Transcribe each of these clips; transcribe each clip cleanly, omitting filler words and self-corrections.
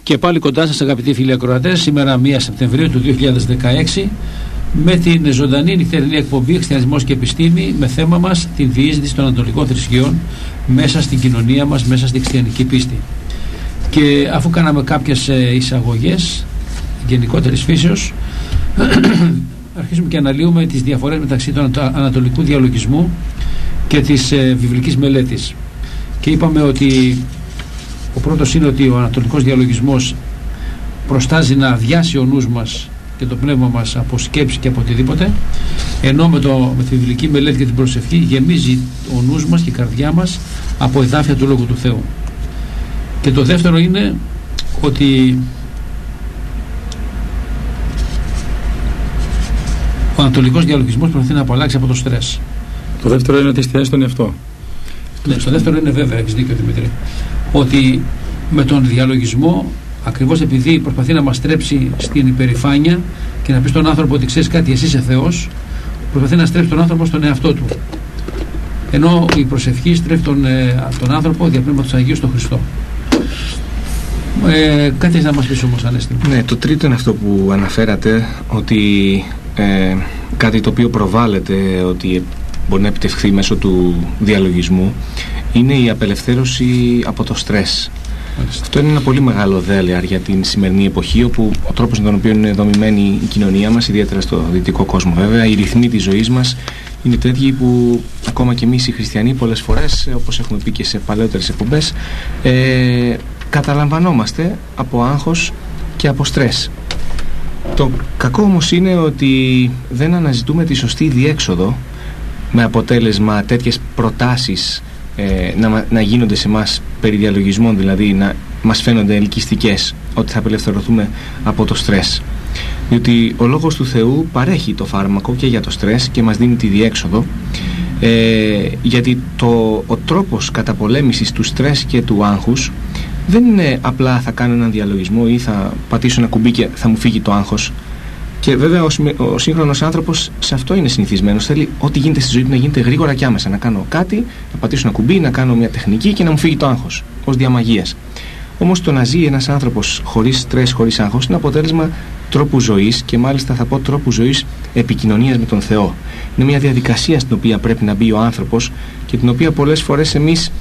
Και πάλι κοντά σας, αγαπητοί φίλοι ακροατές, σήμερα 1 Σεπτεμβρίου του 2016, με την ζωντανή νυχτερινή εκπομπή Χριστιανισμός και Επιστήμη, με θέμα μας την διείσδυση των ανατολικών θρησκειών μέσα στην κοινωνία μας, μέσα στην χριστιανική πίστη. Και αφού κάναμε κάποιες εισαγωγές γενικότερης φύσεως, αρχίζουμε και αναλύουμε τις διαφορές μεταξύ του ανατολικού διαλογισμού και της βιβλικής μελέτης. Και είπαμε ότι ο πρώτος είναι ότι ο ανατολικός διαλογισμός προστάζει να αδειάσει ο νους μας και το πνεύμα μας από σκέψη και από οτιδήποτε, ενώ με τη βιβλική μελέτη και την προσευχή γεμίζει ο νους μας και η καρδιά μας από εδάφια του Λόγου του Θεού. Και το δεύτερο είναι ότι ο ανατολικός διαλογισμός προσπαθεί να απαλλάξει από το στρες. Το δεύτερο είναι ότι εστιάζει τον εαυτό. Ναι, το δεύτερο είναι βέβαια, έχεις δίκιο Δημήτρη, ότι με τον διαλογισμό, ακριβώς επειδή προσπαθεί να μας στρέψει στην υπερηφάνεια και να πει στον άνθρωπο ότι ξέρεις κάτι, εσύ είσαι Θεός, προσπαθεί να στρέψει τον άνθρωπο στον εαυτό του. Ενώ η προσευχή στρέφει τον άνθρωπο δια πνεύματος Αγίου στον Χριστό. Κάτι έχεις να μας πεις όμως, Ανέστη? Ναι, το τρίτο είναι αυτό που αναφέρατε, ότι κάτι το οποίο προβάλλεται ότι μπορεί να επιτευχθεί μέσω του διαλογισμού είναι η απελευθέρωση από το στρες. Αυτό είναι ένα πολύ μεγάλο δέλεαρ για την σημερινή εποχή, όπου ο τρόπος με τον οποίο είναι δομημένη η κοινωνία μας, ιδιαίτερα στο δυτικό κόσμο βέβαια, οι ρυθμοί της ζωής μας είναι τέτοιοι που ακόμα και εμείς οι χριστιανοί πολλές φορές, όπως έχουμε πει και σε παλαιότερες εκπομπές, καταλαμβανόμαστε από άγχος και από στρες. Το κακό όμως είναι ότι δεν αναζητούμε τη σωστή διέξοδο, με αποτέλεσμα τέτοιες προτάσεις να γίνονται σε μας περί διαλογισμών, δηλαδή να μας φαίνονται ελκυστικές, ότι θα απελευθερωθούμε από το στρες. Διότι ο Λόγος του Θεού παρέχει το φάρμακο και για το στρες και μας δίνει τη διέξοδο, γιατί ο τρόπος καταπολέμησης του στρες και του άγχους δεν είναι απλά θα κάνω έναν διαλογισμό ή θα πατήσω ένα κουμπί και θα μου φύγει το άγχος. Και βέβαια ο σύγχρονος άνθρωπος σε αυτό είναι συνηθισμένος. Θέλει ό,τι γίνεται στη ζωή του να γίνεται γρήγορα και άμεσα. Να κάνω κάτι, να πατήσω ένα κουμπί, να κάνω μια τεχνική και να μου φύγει το άγχος, ως διαμαγείας. Όμως το να ζει ένας άνθρωπος χωρίς στρες, χωρίς άγχος, είναι αποτέλεσμα τρόπου ζωής, και μάλιστα θα πω τρόπου ζωής επικοινωνίας με τον Θεό. Είναι μια διαδικασία στην οποία πρέπει να μπει ο άνθρωπος και την οποία πολλές φορές εμείς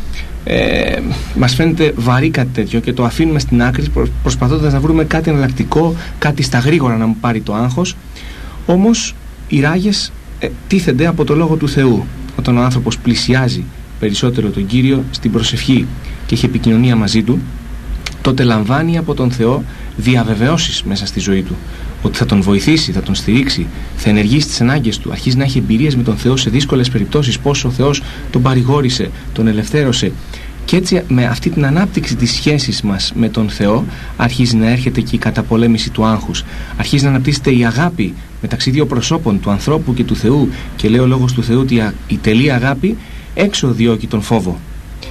μας φαίνεται βαρύ κάτι τέτοιο και το αφήνουμε στην άκρη προσπαθώντας να βρούμε κάτι εναλλακτικό, κάτι στα γρήγορα να μου πάρει το άγχος. Όμως οι ράγες τίθενται από το Λόγο του Θεού. Όταν ο άνθρωπος πλησιάζει περισσότερο τον Κύριο στην προσευχή και έχει επικοινωνία μαζί του, τότε λαμβάνει από τον Θεό διαβεβαιώσεις μέσα στη ζωή του, ότι θα τον βοηθήσει, θα τον στηρίξει, θα ενεργήσει τις ανάγκες του, αρχίζει να έχει εμπειρίες με τον Θεό σε δύσκολες περιπτώσεις, πώς ο Θεός τον παρηγόρησε, τον ελευθέρωσε. Και έτσι με αυτή την ανάπτυξη της σχέσης μας με τον Θεό αρχίζει να έρχεται και η καταπολέμηση του άγχους. Αρχίζει να αναπτύσσεται η αγάπη μεταξύ δύο προσώπων, του ανθρώπου και του Θεού, και λέει ο Λόγος του Θεού ότι η τελή αγάπη έξω διώκει τον φόβο.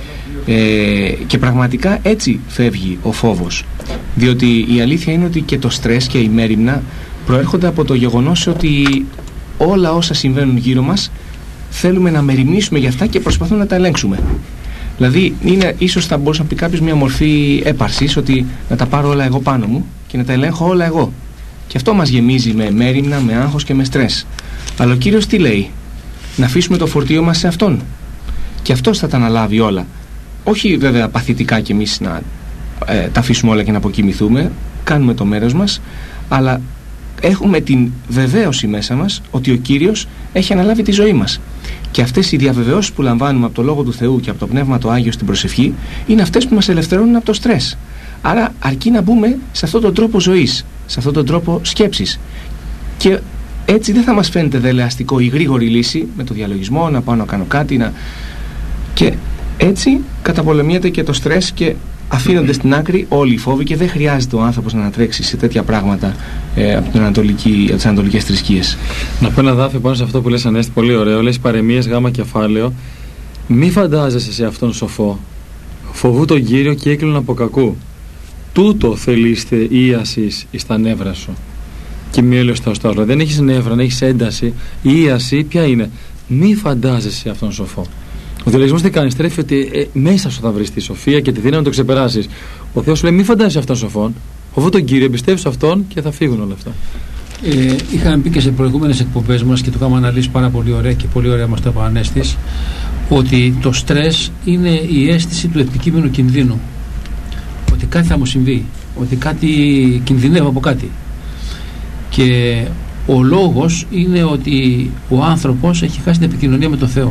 Και πραγματικά έτσι φεύγει ο φόβος, διότι η αλήθεια είναι ότι και το στρες και η μέριμνα προέρχονται από το γεγονός ότι όλα όσα συμβαίνουν γύρω μας θέλουμε να μεριμνήσουμε για αυτά και προσπαθούμε να τα ελέγξουμε. Δηλαδή ίσως θα μπορούσε να πει κάποιος μια μορφή έπαρσης, ότι να τα πάρω όλα εγώ πάνω μου και να τα ελέγχω όλα εγώ, και αυτό μας γεμίζει με μέριμνα, με άγχος και με στρες. Αλλά ο Κύριος τι λέει? Να αφήσουμε το φορτίο μας σε Αυτόν, και Αυτός θα τα αναλάβει όλα. Όχι βέβαια παθητικά κι εμείς να τα αφήσουμε όλα και να αποκοιμηθούμε, κάνουμε το μέρος μας, αλλά έχουμε την βεβαίωση μέσα μας ότι ο Κύριος έχει αναλάβει τη ζωή μας. Και αυτές οι διαβεβαιώσεις που λαμβάνουμε από το Λόγο του Θεού και από το Πνεύμα το Άγιο στην προσευχή είναι αυτές που μας ελευθερώνουν από το στρες. Άρα αρκεί να μπούμε σε αυτόν τον τρόπο ζωής, σε αυτόν τον τρόπο σκέψης. Και έτσι δεν θα μας φαίνεται δελεαστικό η γρήγορη λύση με το διαλογισμό, να πάω να κάνω κάτι, και έτσι καταπολεμιέται και το στρες και αφήνονται στην άκρη όλοι οι φόβοι, και δεν χρειάζεται ο άνθρωπος να ανατρέξει σε τέτοια πράγματα από τις ανατολικές θρησκείες. Να πω ένα δάφιο πάνω σε αυτό που λες, Ανέστη, πολύ ωραίο. Λες παρεμίες γάμα κεφάλαιο. Μη φαντάζεσαι σε αυτόν σοφό. Φοβού τον Κύριο και έκλεινον από κακού. Τούτο θελείστε ίασης εις τα νεύρα σου. Και μη έλεγε στο άλλο. Δεν έχεις νεύρα, δεν έχεις ένταση. Η ίαση ποια είναι? Μη φαντάζεσαι αυτόν σοφό. Ο διαλογισμός τι κάνει? Στρέφει ότι μέσα σου θα βρεις τη σοφία και τη δύναμη να το ξεπεράσεις. Ο Θεός σου λέει: μη φαντάζεσαι αυτόν σοφόν. Φοβού τον Κύριο, εμπιστεύει σε αυτόν και θα φύγουν όλα αυτά. Είχαμε πει και σε προηγούμενες εκπομπές μας και το είχαμε αναλύσει πάρα πολύ ωραία και πολύ ωραία μας το είπε ο Ανέστης, ότι το στρες είναι η αίσθηση του επικείμενου κινδύνου. Ότι κάτι θα μου συμβεί, ότι κάτι κινδυνεύω από κάτι. Και ο λόγος είναι ότι ο άνθρωπος έχει χάσει την επικοινωνία με τον Θεό.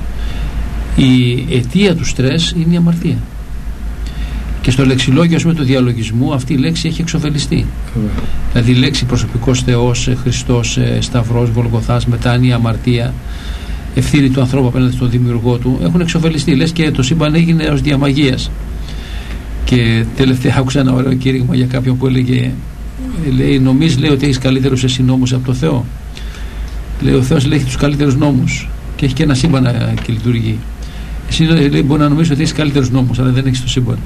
Η αιτία του στρες είναι η αμαρτία. Και στο λεξιλόγιο, ας πούμε, του διαλογισμού αυτή η λέξη έχει εξοφελιστεί. Δηλαδή η λέξη προσωπικός Θεός, Χριστός, Σταυρός, Γολγοθάς, μετάνοια, αμαρτία, ευθύνη του ανθρώπου απέναντι στον δημιουργό του έχουν εξοφελιστεί. Λες και το σύμπαν έγινε ως διαμαγείας. Και τελευταία άκουσα ένα ωραίο κήρυγμα για κάποιον που έλεγε, νομίζεις, λέει, ότι έχεις καλύτερους εσύ νόμους από το Θεό? Λέει, ο Θεός, λέει, έχει τους καλύτερους νόμους και έχει και ένα σύμπαν και λειτουργεί. Εσύ, λέει, μπορεί να νομίζεις ότι έχεις καλύτερους νόμους, αλλά δεν έχεις το σύμπαν.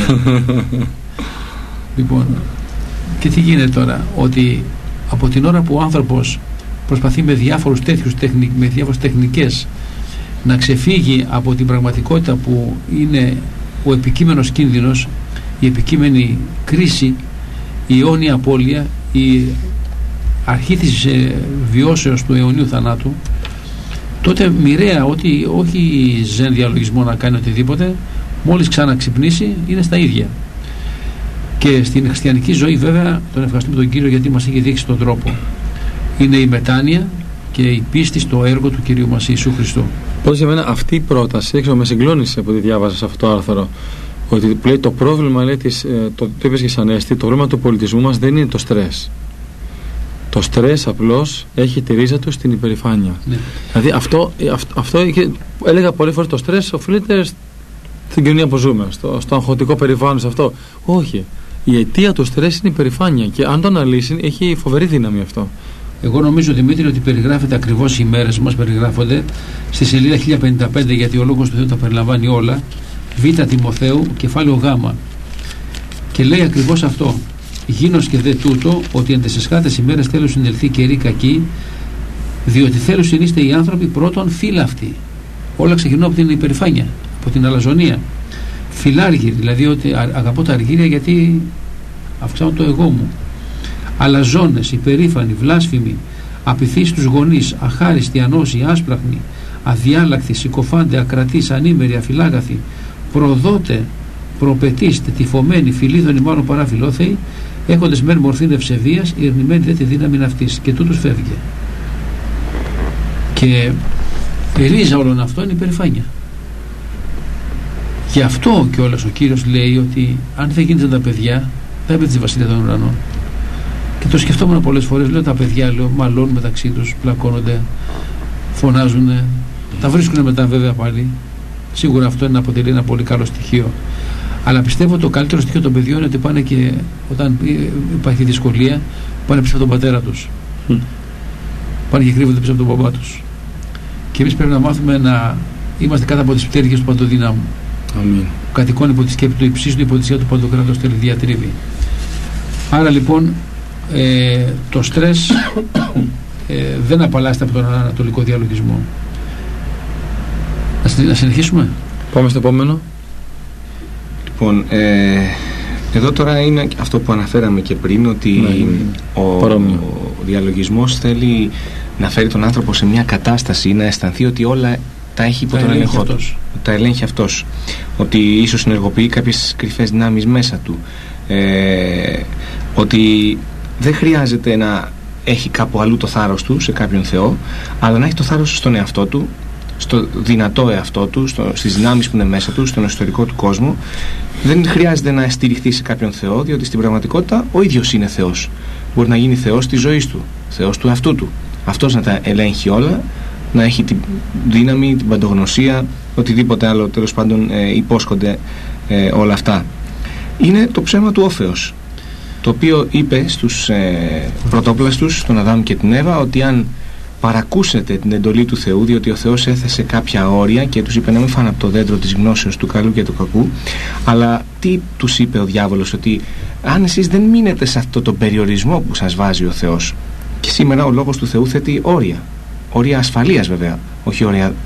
Λοιπόν, και τι γίνεται τώρα? Ότι από την ώρα που ο άνθρωπος προσπαθεί με διάφορες τεχνικές να ξεφύγει από την πραγματικότητα που είναι ο επικείμενος κίνδυνος, η επικείμενη κρίση, η αιώνια απώλεια, η αρχή της βιώσεως του αιωνίου θανάτου, τότε μοιραία, ότι όχι ζεν διαλογισμό να κάνει οτιδήποτε, μόλις ξαναξυπνήσει είναι στα ίδια. Και στην χριστιανική ζωή, βέβαια, τον ευχαριστούμε τον Κύριο γιατί μας έχει δείξει τον τρόπο. Είναι η μετάνοια και η πίστη στο έργο του Κυρίου μας Ιησού Χριστού. Πώς για μένα αυτή η πρόταση, έξω με συγκλώνησε από ό,τι διάβαζα σε αυτό το άρθρο, ότι λέει, το πρόβλημα, λέει, το είπες και σαν Ανέστη, το πρόβλημα του πολιτισμού μας δεν είναι το στρες. Το στρες απλώς έχει τη ρίζα του στην υπερηφάνεια. Ναι. Δηλαδή αυτό έλεγα πολλές φορές, το στρες οφείλεται στην κοινωνία που ζούμε, στο αγχωτικό περιβάλλον, σε αυτό. Όχι. Η αιτία του στρες είναι η υπερηφάνεια και αν το αναλύσει έχει φοβερή δύναμη αυτό. Εγώ νομίζω, Δημήτρη, ότι περιγράφεται ακριβώς, οι μέρες μας περιγράφονται στη σελίδα 1055, γιατί ο Λόγος του Θεού τα περιλαμβάνει όλα. Β' Τιμοθέου, κεφάλαιο Γ. Και λέει ακριβώς αυτό. Γίνος και δε τούτο, ότι εν τες εσχάτες ημέρες θέλουν συνελθεί καιροί κακοί, διότι θέλουν είστε οι άνθρωποι πρώτον φύλαυτοι. Όλα ξεκινούν από την υπερηφάνεια, από την αλαζονία. Φιλάργυροι, δηλαδή ότι αγαπώ τα αργύρια γιατί αυξάνω το εγώ μου. Αλαζόνες, υπερήφανοι, βλάσφημοι, απειθείς στους γονείς, αχάριστοι, ανώσιοι, άσπραχνοι, αδιάλακτοι, συκοφάντε, ακρατείς, ανήμεροι, αφιλάγαθοι, προδότε, προπετήστε, τυφωμένοι, φιλίδωνοι, μάλλον παρά φιλόθεοι, έχοντες μεν μορφήν ευσεβίας, ειρνημένοι δε τη δύναμη αυτής. Και τούτος φεύγει. Και η ρίζα όλων αυτών είναι η υπερηφάνεια. Γι' αυτό κιόλας ο Κύριος λέει ότι αν δεν γίνετε τα παιδιά, θα έπαιζε τη βασιλεία των ουρανών. Και το σκεφτόμουν πολλές φορές. Λέω, τα παιδιά, λέω, μαλώνουν μεταξύ τους, πλακώνονται, φωνάζουν, τα βρίσκουν μετά βέβαια πάλι. Σίγουρα αυτό είναι, αποτελεί ένα πολύ καλό στοιχείο. Αλλά πιστεύω το καλύτερο στοιχείο των παιδιών είναι ότι πάνε και όταν υπάρχει δυσκολία, πάνε πίσω από τον πατέρα τους. Πάνε και κρύβονται πίσω από τον μπαμπά τους. Και εμείς πρέπει να μάθουμε να είμαστε κάτω από τις πτέρυγες του Παντοδύναμου. Αμήν. Κατοικώνει υπό τη σκέπη του υψίστου, υπό τη σκέπη του Παντοκράτος θέλει διατρίβει. Άρα λοιπόν το στρες δεν απαλλάσσεται από τον ανατολικό διαλογισμό. Να συνεχίσουμε. Πάμε στο επόμενο. Λοιπόν, εδώ τώρα είναι αυτό που αναφέραμε και πριν, ότι ο διαλογισμός θέλει να φέρει τον άνθρωπο σε μια κατάσταση, να αισθανθεί ότι όλα τα έχει υπό τον έλεγχό του. Τα ελέγχει αυτός. Ότι ίσως συνεργοποιεί κάποιες κρυφές δυνάμεις μέσα του. Ότι δεν χρειάζεται να έχει κάπου αλλού το θάρρος του, σε κάποιον Θεό, αλλά να έχει το θάρρος στον εαυτό του, στο δυνατό εαυτό του, στις δυνάμεις που είναι μέσα του, στον εσωτερικό του κόσμο. Δεν χρειάζεται να στηριχθεί σε κάποιον Θεό, διότι στην πραγματικότητα ο ίδιος είναι Θεός. Μπορεί να γίνει Θεός της ζωής του, Θεός του εαυτού του. Αυτός να τα ελέγχει όλα, να έχει την δύναμη, την παντογνωσία, οτιδήποτε άλλο τέλος πάντων υπόσχονται όλα αυτά. Είναι το ψέμα του Όφεως, το οποίο είπε στους πρωτόπλαστους, στον Αδάμ και την Εύα, ότι αν παρακούσετε την εντολή του Θεού, διότι ο Θεός έθεσε κάποια όρια και τους είπε να μην φάνε από το δέντρο της γνώσεως του καλού και του κακού, αλλά τι τους είπε ο διάβολος? Ότι αν εσείς δεν μείνετε σε αυτό το περιορισμό που σας βάζει ο Θεός, και σήμερα ο λόγος του Θεού θέτει όρια ασφαλείας βέβαια, όχι όρια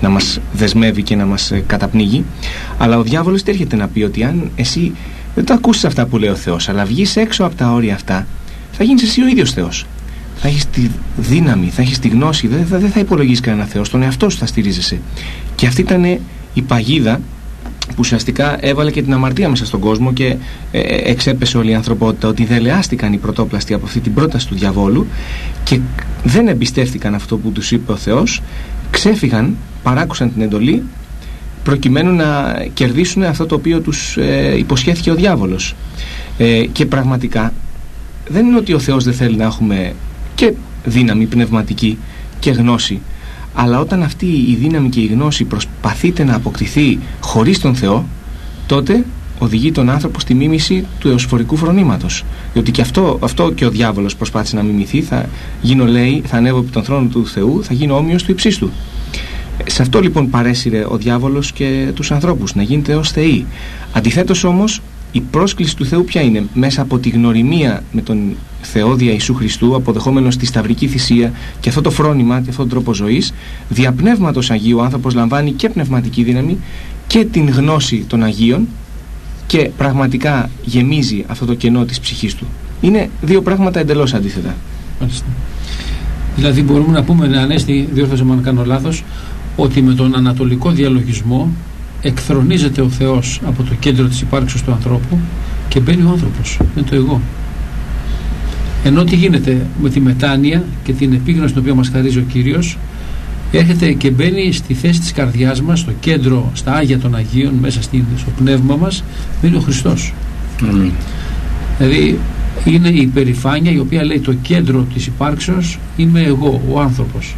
να μας δεσμεύει και να μας καταπνίγει. Αλλά ο διάβολος έρχεται να πει ότι αν εσύ δεν το ακούσεις αυτά που λέει ο Θεός, αλλά βγεις έξω από τα όρια αυτά, θα γίνεις εσύ ο ίδιος Θεός. Θα έχεις τη δύναμη, θα έχεις τη γνώση, δεν θα υπολογίσεις κανένα Θεό, στον εαυτό σου θα στηρίζεσαι. Και αυτή ήταν η παγίδα που ουσιαστικά έβαλε και την αμαρτία μέσα στον κόσμο και εξέπεσε όλη η ανθρωπότητα, ότι δελεάστηκαν οι πρωτόπλαστοι από αυτή την πρόταση του διαβόλου και δεν εμπιστεύτηκαν αυτό που τους είπε ο Θεός, ξέφυγαν, παράκουσαν την εντολή προκειμένου να κερδίσουν αυτό το οποίο τους υποσχέθηκε ο διάβολος. Και πραγματικά δεν είναι ότι ο Θεός δεν θέλει να έχουμε και δύναμη πνευματική και γνώση, αλλά όταν αυτή η δύναμη και η γνώση προσπαθείται να αποκτηθεί χωρίς τον Θεό, τότε οδηγεί τον άνθρωπο στη μίμηση του εωσφορικού φρονήματος. Διότι και αυτό και ο διάβολος προσπάθησε να μιμηθεί. Θα γίνω, λέει, θα ανέβω επί τον θρόνο του Θεού, θα γίνω όμοιος του υψίστου. Σε αυτό λοιπόν παρέσυρε ο διάβολος και τους ανθρώπους, να γίνετε ως θεοί. Αντιθέτως όμως, η πρόσκληση του Θεού ποια είναι? Μέσα από τη γνωριμία με τον Θεό δια Ιησού Χριστού, αποδεχόμενος τη σταυρική θυσία και αυτό το φρόνημα και αυτόν τον τρόπο ζωής, δια Πνεύματος Αγίου ο άνθρωπος λαμβάνει και πνευματική δύναμη και την γνώση των Αγίων και πραγματικά γεμίζει αυτό το κενό της ψυχής του. Είναι δύο πράγματα εντελώς αντίθετα. Μάλιστα. Δηλαδή μπορούμε να πούμε, Ανέστη, διόρθωσε με αν κάνω λάθος, ότι με τον ανατολικό διαλογισμό εκθρονίζεται ο Θεός από το κέντρο της υπάρξεως του ανθρώπου και μπαίνει ο άνθρωπος, με το εγώ. Ενώ τι γίνεται με τη μετάνοια και την επίγνωση την οποία μας χαρίζει ο Κύριος, έρχεται και μπαίνει στη θέση της καρδιάς μας, στο κέντρο, στα Άγια των Αγίων, μέσα στο πνεύμα μας, μπαίνει ο Χριστός. Δηλαδή είναι η υπερηφάνεια η οποία λέει το κέντρο της υπάρξεως είμαι εγώ, ο άνθρωπος.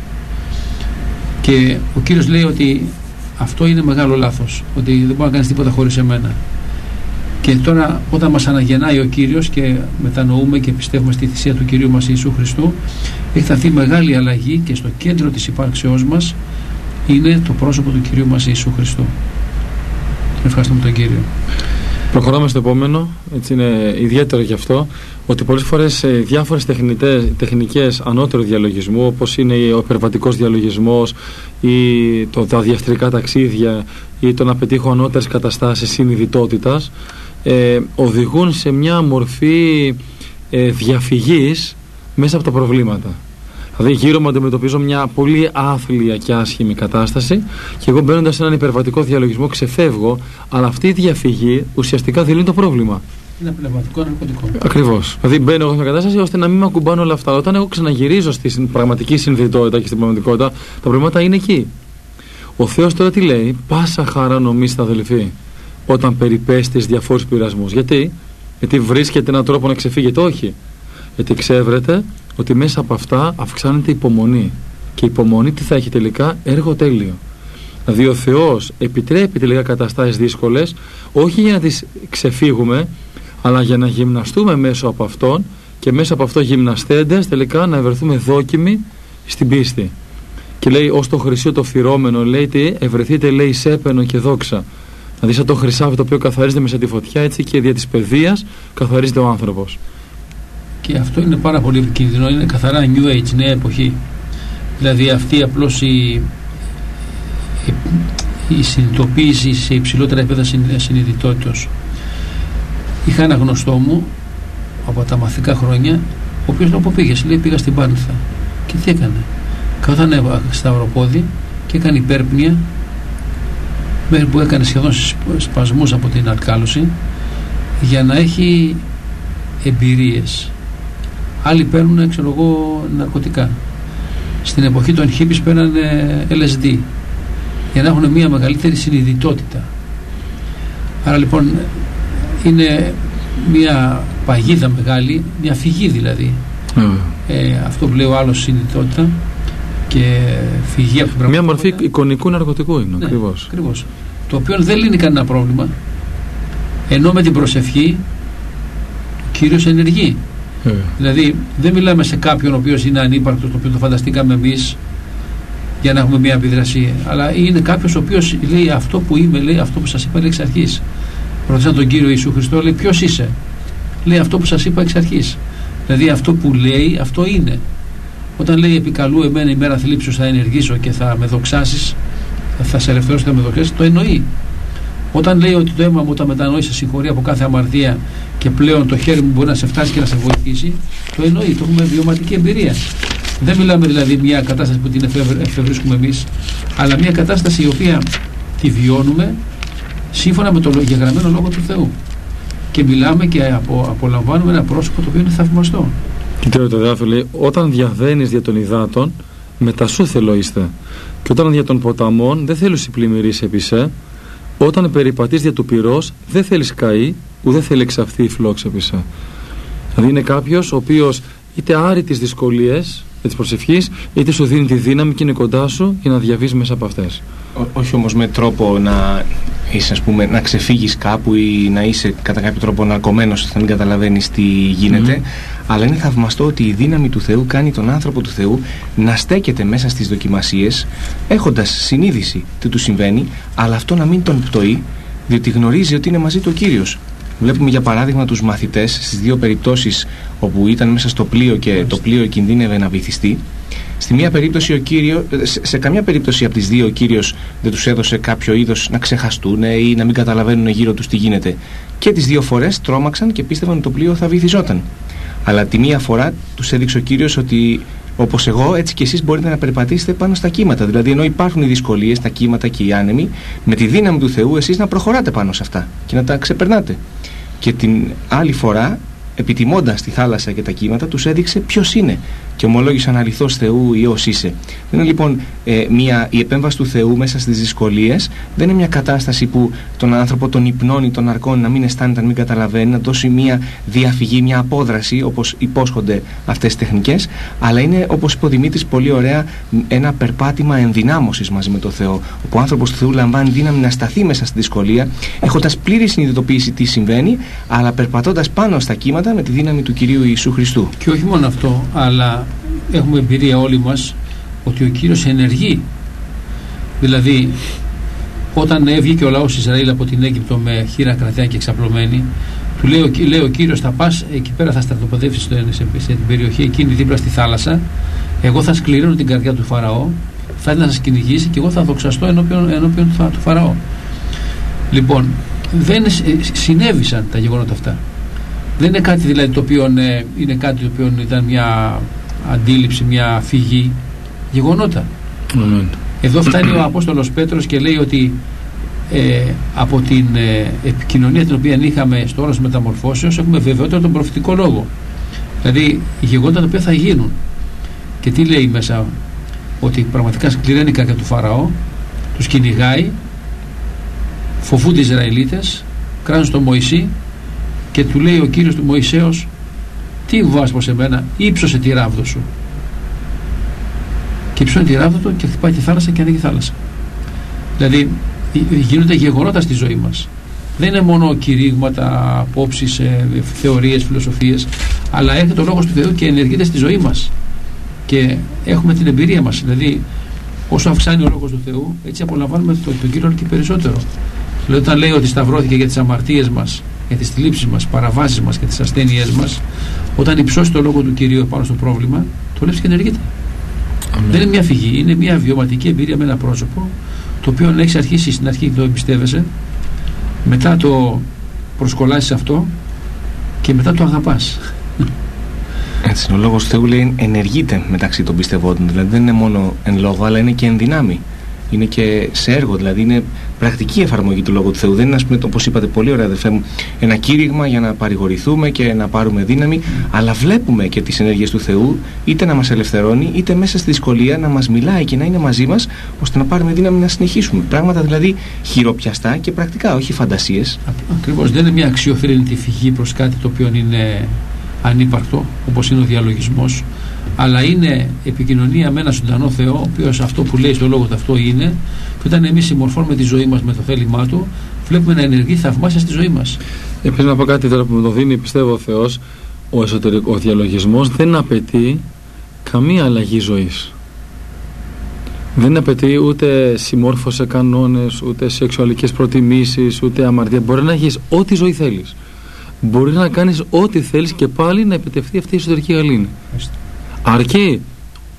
Και ο Κύριος λέει ότι αυτό είναι μεγάλο λάθος, ότι δεν μπορεί να κάνεις τίποτα χωρίς εμένα. Και τώρα όταν μας αναγεννάει ο Κύριος και μετανοούμε και πιστεύουμε στη θυσία του Κυρίου μας Ιησού Χριστού, έχει σταθεί μεγάλη αλλαγή και στο κέντρο της υπάρξεώς μας είναι το πρόσωπο του Κυρίου μας Ιησού Χριστού. Ευχαριστούμε τον Κύριο. Προχωράμε στο επόμενο, έτσι είναι ιδιαίτερο γι' αυτό, ότι πολλές φορές διάφορες τεχνικές ανώτερου διαλογισμού, όπως είναι ο υπερβατικός διαλογισμός ή τα διαστρικά ταξίδια ή το να πετύχω ανώτερες καταστάσεις συνειδητότητας, οδηγούν σε μια μορφή διαφυγής μέσα από τα προβλήματα. Δηλαδή γύρω μου αντιμετωπίζω μια πολύ άθλια και άσχημη κατάσταση και εγώ μπαίνοντας σε έναν υπερβατικό διαλογισμό ξεφεύγω, αλλά αυτή η διαφυγή ουσιαστικά δηλώνει το πρόβλημα. Είναι πνευματικό ναρκωτικό. Ακριβώς. Δηλαδή μπαίνω εγώ σε μια κατάσταση ώστε να μην με ακουμπάνω όλα αυτά. Όταν εγώ ξαναγυρίζω στην πραγματική συνειδητότητα και στην πραγματικότητα, τα προβλήματα είναι εκεί. Ο Θεός τώρα τι λέει? Πάσα χαρά νομίζετε αδελφοί όταν περιπέστης διαφόρους πειρασμούς. Γιατί βρίσκεται έναν τρόπο να ξεφύγετε? Όχι. Γιατί ξεύρετε ότι μέσα από αυτά αυξάνεται η υπομονή. Και η υπομονή τι θα έχει τελικά? Έργο τέλειο. Δηλαδή ο Θεός επιτρέπει τελικά καταστάσεις δύσκολες, όχι για να τις ξεφύγουμε, αλλά για να γυμναστούμε μέσω από αυτόν και μέσα από αυτό γυμναστέντες τελικά να βρεθούμε δόκιμοι στην πίστη. Και λέει ως το χρυσίο το φυρώμενο, λέει τι? Ευρεθείτε, λέει, σέπαινο και δόξα. Δηλαδή σαν το χρυσάφι το οποίο καθαρίζεται μέσα τη φωτιά, έτσι και δια της παιδείας καθαρίζεται ο άνθρωπος. Και αυτό είναι πάρα πολύ επικίνδυνο, είναι καθαρά New Age, νέα εποχή. Δηλαδή αυτή απλώς η συνειδητοποίηση σε υψηλότερα επίπεδα συνειδητότητας. Είχα ένα γνωστό μου από τα μαθητικά χρόνια, ο οποίος λέω: πού πήγες? Λέει: πήγα στην Πάρνηθα. Και τι έκανε? Καθόταν σταυροπόδι και έκανε υπέρπνοια μέχρι που έκανε σχεδόν σπασμούς από την αλκάλωση για να έχει εμπειρίες. Άλλοι παίρνουν, ξέρω εγώ, ναρκωτικά. Στην εποχή των hippies παίρνανε LSD για να έχουν μια μεγαλύτερη συνειδητότητα. Άρα λοιπόν είναι μια παγίδα μεγάλη, μια φυγή δηλαδή. Αυτό που λέει ο άλλος, συνειδητότητα και φυγή από την πραγματικότητα. Μια μορφή εικονικού ναρκωτικού είναι, ναι, ακριβώς. Το οποίο δεν λύνει κανένα πρόβλημα, ενώ με την προσευχή ο Κύριος ενεργεί. Δηλαδή δεν μιλάμε σε κάποιον ο οποίος είναι ανύπαρκτος, το οποίο το φανταστήκαμε εμείς για να έχουμε μια επίδραση, αλλά είναι κάποιος ο οποίος λέει αυτό που είμαι, λέει αυτό που σας είπα εξ αρχής. Ρωτήσαν τον Κύριο Ιησού Χριστό, λέει: ποιος είσαι? Λέει: αυτό που σας είπα εξ αρχής. Δηλαδή αυτό που λέει, αυτό είναι. Όταν λέει: επικαλού εμένα ημέρα θλίψεως θα ενεργήσω και θα με δοξάσεις, θα σε ελευθερώσω, θα με δοκιμάσει, το εννοεί. Όταν λέει ότι το αίμα μου όταν μετανόησε συγχωρεί από κάθε αμαρτία και πλέον το χέρι μου μπορεί να σε φτάσει και να σε βοηθήσει, το εννοεί, το έχουμε βιωματική εμπειρία. Δεν μιλάμε δηλαδή μια κατάσταση που την εφευρίσκουμε εμείς, αλλά μια κατάσταση η οποία τη βιώνουμε σύμφωνα με το γεγραμμένο λόγο του Θεού. Και μιλάμε και απολαμβάνουμε ένα πρόσωπο το οποίο είναι θαυμαστό. Και τώρα το δάφιο λέει: όταν διαβαίνεις δια των υδάτων, μετά σου θέλω είστε. Και όταν δια των ποταμών, δεν θέλεις πλημμυρίσει επί σε. Όταν περιπατείς δια του πυρός, δεν θέλεις καεί, ούτε θέλει εξαφθεί η φλόξη επί σε. Δηλαδή είναι κάποιος ο οποίος είτε άρει τις δυσκολίες της προσευχής, είτε σου δίνει τη δύναμη και είναι κοντά σου για να διαβείς μέσα από αυτές. Όχι όμως με τρόπο να είσαι, ας πούμε, να ξεφύγεις κάπου ή να είσαι κατά κάποιο τρόπο ναρκωμένος, να μην καταλαβαίνεις τι γίνεται, αλλά είναι θαυμαστό ότι η δύναμη του Θεού κάνει τον άνθρωπο του Θεού να στέκεται μέσα στις δοκιμασίες, έχοντας συνείδηση τι του συμβαίνει, αλλά αυτό να μην τον πτωεί, διότι γνωρίζει ότι είναι μαζί του ο Κύριος. Βλέπουμε για παράδειγμα τους μαθητές στις δύο περιπτώσεις όπου ήταν μέσα στο πλοίο και το πλοίο κινδύνευε να βυθιστεί. Στη μία περίπτωση σε καμιά περίπτωση από τις δύο ο Κύριος δεν τους έδωσε κάποιο είδος να ξεχαστούν ή να μην καταλαβαίνουν γύρω τους τι γίνεται. Και τις δύο φορές τρόμαξαν και πίστευαν ότι το πλοίο θα βυθιζόταν. Αλλά τη μία φορά τους έδειξε ο Κύριος ότι όπως εγώ, έτσι και εσείς μπορείτε να περπατήσετε πάνω στα κύματα. Δηλαδή, ενώ υπάρχουν οι δυσκολίες, τα κύματα και οι άνεμοι, με τη δύναμη του Θεού εσείς να προχωράτε πάνω σε αυτά και να τα ξεπερνάτε. Και την άλλη φορά, επιτιμώντας τη θάλασσα και τα κύματα, τους έδειξε ποιος είναι και ομολόγησαν αληθώς Θεού Υιός είσαι. Δεν είναι λοιπόν η επέμβαση του Θεού μέσα στις δυσκολίες, δεν είναι μια κατάσταση που τον άνθρωπο τον υπνώνει, τον αρκώνει να μην αισθάνεται, να μην καταλαβαίνει, να δώσει μια διαφυγή, μια απόδραση όπως υπόσχονται αυτές τις τεχνικές, αλλά είναι, όπως είπε ο Δημήτρης πολύ ωραία, ένα περπάτημα ενδυνάμωσης μαζί με τον Θεό, όπου ο άνθρωπος του Θεού λαμβάνει δύναμη να σταθεί μέσα στη δυσκολία, έχοντας πλήρη συνειδητοποίηση τι συμβαίνει, αλλά περπατώντας πάνω στα κύματα με τη δύναμη του Κυρίου Ιησού Χριστού. Και όχι μόνο αυτό, αλλά έχουμε εμπειρία όλοι μας ότι ο Κύριος ενεργεί. Δηλαδή, όταν έβγηκε ο λαός Ισραήλ από την Αίγυπτο με χείρα κρατέα και εξαπλωμένη, του λέει ο Κύριος: θα πας εκεί πέρα, θα στρατοπεδεύσεις σε την περιοχή εκείνη δίπλα στη θάλασσα. Εγώ θα σκληρύνω την καρδιά του Φαραώ, θα έρθει να σας κυνηγήσει και εγώ θα δοξαστώ ενώπιον του Φαραώ. Λοιπόν, δεν συνέβησαν τα γεγονότα αυτά. Δεν είναι κάτι δηλαδή το οποίο είναι κάτι το οποίο ήταν μια αντίληψη, μια φυγή. Γεγονότα. Εδώ φτάνει ο Απόστολος Πέτρος και λέει ότι από την επικοινωνία την οποία είχαμε στο όρος μεταμορφώσεως έχουμε βεβαιότητα τον προφητικό λόγο. Δηλαδή γεγονότα τα οποία θα γίνουν. Και τι λέει μέσα? Ότι πραγματικά σκληραίνει η καρδιά του Φαραώ, τους κυνηγάει, φοβούνται οι Ισραηλίτες, κράζουν στον Μωυσή και του λέει ο Κύριος του Μωυσέως: τι βάζεις προς εμένα? Ήψωσε τη ράβδο σου. Και υψώνει τη ράβδο του και χτυπάει τη θάλασσα και ανοίγει η θάλασσα. Δηλαδή γίνονται γεγονότα στη ζωή μας. Δεν είναι μόνο κηρύγματα, απόψεις, θεωρίες, φιλοσοφίες, αλλά έρχεται ο λόγος του Θεού και ενεργείται στη ζωή μας. Και έχουμε την εμπειρία μας. Δηλαδή, όσο αυξάνει ο λόγος του Θεού, έτσι απολαμβάνουμε τον Κύριο όλο και περισσότερο. Δηλαδή, όταν λέει ότι σταυρώθηκε για τις αμαρτίες μας, για τις θλίψεις μας, παραβάσεις μας και τις ασθένειές μας, όταν υψώσει το λόγο του Κυρίου επάνω στο πρόβλημα, το βλέπει και ενεργείται. Δεν είναι μια φυγή, είναι μια βιωματική εμπειρία με ένα πρόσωπο, το οποίο έχει αρχίσει στην αρχή και το εμπιστεύεσαι, μετά το προσκολάσεις αυτό και μετά το αγαπάς. Έτσι, ο λόγος του Θεού λέει ενεργείται μεταξύ των πιστευόντων. Δηλαδή δεν είναι μόνο εν λόγω, αλλά είναι και εν δυνάμει. Είναι και σε έργο, δηλαδή είναι πρακτική εφαρμογή του Λόγου του Θεού. Δεν είναι, ας πούμε, όπως είπατε πολύ ωραία αδερφέ μου, ένα κήρυγμα για να παρηγορηθούμε και να πάρουμε δύναμη, αλλά βλέπουμε και τις ενέργειες του Θεού, είτε να μας ελευθερώνει, είτε μέσα στη δυσκολία να μας μιλάει και να είναι μαζί μας, ώστε να πάρουμε δύναμη να συνεχίσουμε. Πράγματα δηλαδή χειροπιαστά και πρακτικά, όχι φαντασίες. Ακριβώς, δεν είναι μια αξιοθρύνητη φυγή προς κάτι το οποίο είναι ανύπαρκτο, όπως είναι ο διαλογισμός, αλλά είναι επικοινωνία με ένα ζωντανό Θεό, ο οποίος αυτό που λέει στο λόγο του αυτό είναι, και όταν εμείς συμμορφώνουμε τη ζωή μας με το θέλημά του, βλέπουμε να ενεργεί θαυμάσια στη ζωή μας. Επίσης να πω κάτι τώρα που μου το δίνει, πιστεύω ο Θεός, ο διαλογισμός δεν απαιτεί καμία αλλαγή ζωής. Δεν απαιτεί ούτε συμμόρφωση σε κανόνες, ούτε σεξουαλικές προτιμήσεις, ούτε αμαρτία. Μπορεί να έχεις ό,τι ζωή θέλεις. Μπορεί να κάνεις ό,τι θέλεις και πάλι να επιτευχθεί αυτή η εσωτερική γαλήνη. Αρκεί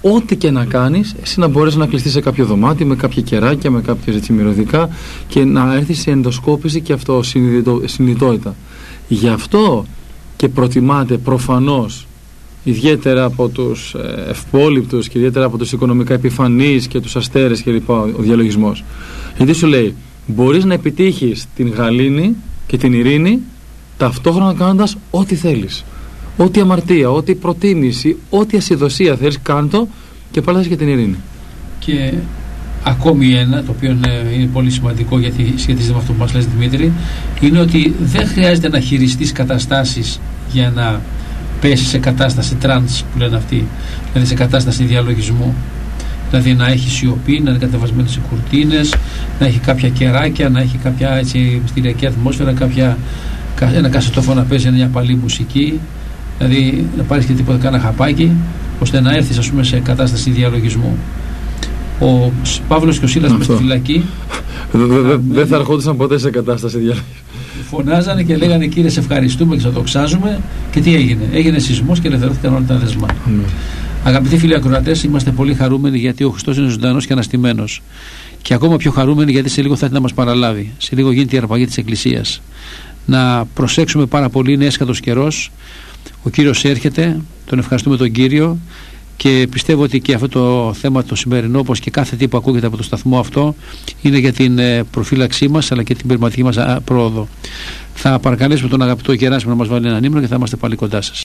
ό,τι και να κάνεις, εσύ να μπορείς να κλειστείς σε κάποιο δωμάτιο με κάποια κεράκια, με κάποια μυρωδικά και να έρθεις σε ενδοσκόπηση και αυτοσυνειδητότητα. Γι' αυτό και προτιμάται προφανώς, ιδιαίτερα από τους ευπόληπτους και ιδιαίτερα από τους οικονομικά επιφανείς και τους αστέρες κλπ. Ο διαλογισμός. Γιατί σου λέει, μπορείς να επιτύχεις την γαλήνη και την ειρήνη ταυτόχρονα κάνοντας ό,τι θέλεις. Ό,τι αμαρτία, ό,τι προτίμηση, ό,τι ασυδοσία θέλεις, κάντο και πάλι θα και την ειρήνη. Και ακόμη ένα, το οποίο είναι πολύ σημαντικό γιατί σχετίζεται με αυτό που μας λες, Δημήτρη, είναι ότι δεν χρειάζεται να χειριστείς καταστάσεις για να πέσεις σε κατάσταση τρανς που λένε αυτοί, δηλαδή σε κατάσταση διαλογισμού. Δηλαδή να έχει σιωπή, να είναι κατεβασμένες σε κουρτίνες, να έχει κάποια κεράκια, να έχει κάποια έτσι μυστηριακή ατμόσφαιρα, ένα κασετόφωνο να παίζει μια παλή μουσική, δηλαδή να πάρεις και τίποτα κάνα χαπάκι, ώστε να έρθεις ας πούμε σε κατάσταση διαλογισμού. Ο Παύλος και ο Σίλας μες στη φυλακή δεν θα ερχόντουσαν ποτέ σε κατάσταση διαλογισμού. Φωνάζανε και λέγανε κύριε σε ευχαριστούμε και σε δοξάζουμε, και τι έγινε? Έγινε σεισμός και ελευθερώθηκαν όλα τα δεσμά. Αγαπητοί φίλοι ακροατές, είμαστε πολύ χαρούμενοι γιατί ο Χριστός είναι ζωντανός και αναστημένος. Και ακόμα πιο χαρούμενοι γιατί σε λίγο θα έρθει να μας παραλάβει. Σε λίγο γίνεται η αρπαγή της Εκκλησίας. Να προσέξουμε πάρα πολύ, είναι έσχατος καιρός. Ο Κύριος έρχεται, τον ευχαριστούμε τον Κύριο και πιστεύω ότι και αυτό το θέμα το σημερινό, όπως και κάθε τι που ακούγεται από το σταθμό αυτό, είναι για την προφύλαξή μας αλλά και την πνευματική μας πρόοδο. Θα παρακαλέσουμε τον αγαπητό Γεράσιμο να μας βάλει έναν ύμνο και θα είμαστε πάλι κοντά σας.